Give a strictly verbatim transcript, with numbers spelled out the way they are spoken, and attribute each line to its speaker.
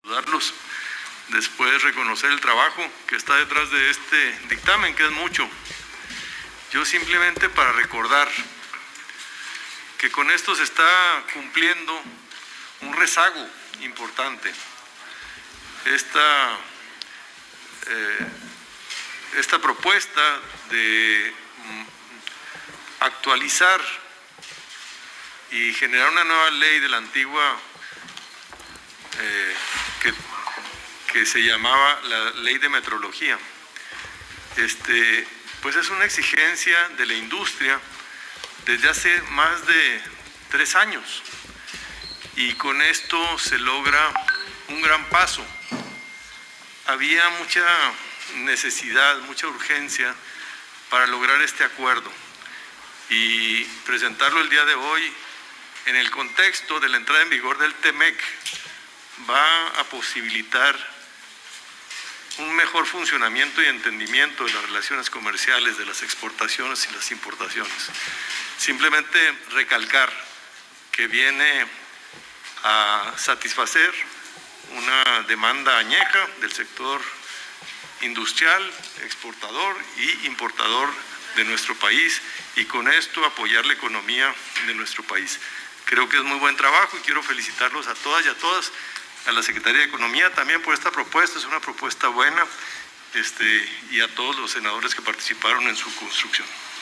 Speaker 1: saludarlos, después reconocer el trabajo que está detrás de este dictamen, que es mucho. Yo simplemente para recordar que con esto se está cumpliendo un rezago importante. Esta, eh, esta propuesta de mm, actualizar y generar una nueva ley de la antigua eh, que, que se llamaba la Ley de Metrología, este, pues es una exigencia de la industria desde hace más de tres años y con esto se logra un gran paso. Había mucha necesidad, mucha urgencia para lograr este acuerdo y presentarlo el día de hoy en el contexto de la entrada en vigor del T M E C va a posibilitar un mejor funcionamiento y entendimiento de las relaciones comerciales, de las exportaciones y las importaciones. Simplemente recalcar que viene a satisfacer una demanda añeja del sector industrial, exportador y importador de nuestro país y con esto apoyar la economía de nuestro país. Creo que es muy buen trabajo y quiero felicitarlos a todas y a todas, a la Secretaría de Economía también por esta propuesta, es una propuesta buena, este, y a todos los senadores que participaron en su construcción.